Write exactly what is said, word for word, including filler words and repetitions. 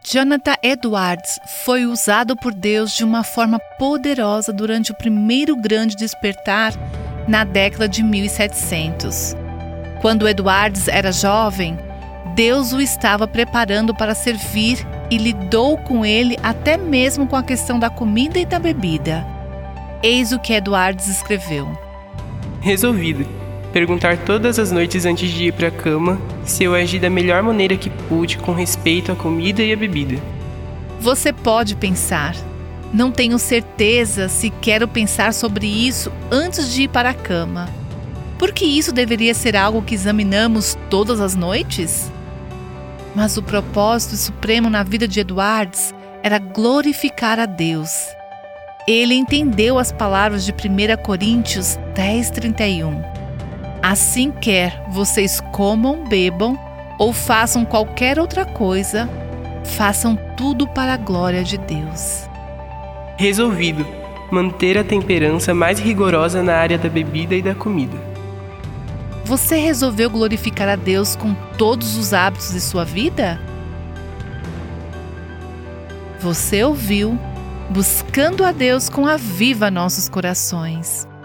Jonathan Edwards foi usado por Deus de uma forma poderosa durante o primeiro grande despertar na década de mil e setecentos. Quando Edwards era jovem, Deus o estava preparando para servir e lidou com ele até mesmo com a questão da comida e da bebida. Eis o que Edwards escreveu. Resolvido. Perguntar todas as noites antes de ir para a cama se eu agi da melhor maneira que pude com respeito à comida e à bebida. Você pode pensar, não tenho certeza se quero pensar sobre isso antes de ir para a cama. Porque isso deveria ser algo que examinamos todas as noites? Mas o propósito supremo na vida de Edwards era glorificar a Deus. Ele entendeu as palavras de primeira Coríntios dez, trinta e um. Assim quer vocês comam, bebam ou façam qualquer outra coisa, façam tudo para a glória de Deus. Resolvido. Manter a temperança mais rigorosa na área da bebida e da comida. Você resolveu glorificar a Deus com todos os hábitos de sua vida? Você ouviu Buscando a Deus com Aviva Nossos Corações.